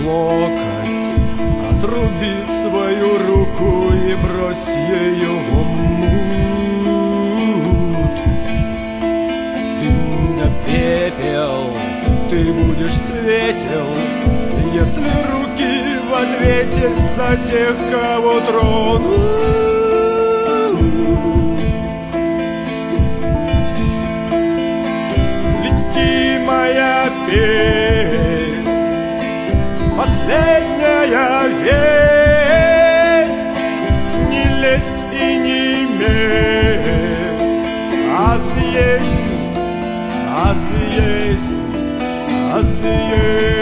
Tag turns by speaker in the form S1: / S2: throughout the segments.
S1: локоть, отруби свою руку и брось ее в омут. Дым да пепел, ты будешь светел, если руки в ответе за тех, кого тронут. Моя песнь, последняя весть, не лезь и не месть, а съесть, а съесть, а съесть.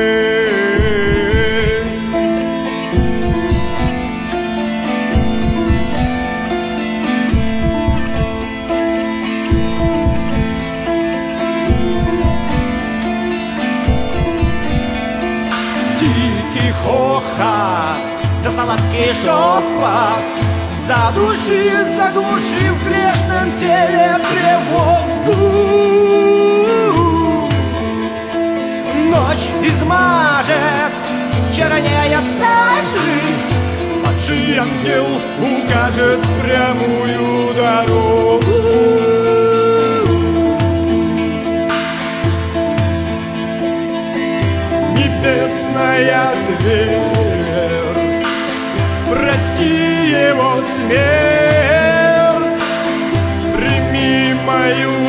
S1: Дикий хохот, да сладкий шепот, заглуши в грешном теле тревогу. Ночь измажет, чернее сажи, падший ангел укажет прямую дорогу. Небесная дверь, прости его смерть, прими мою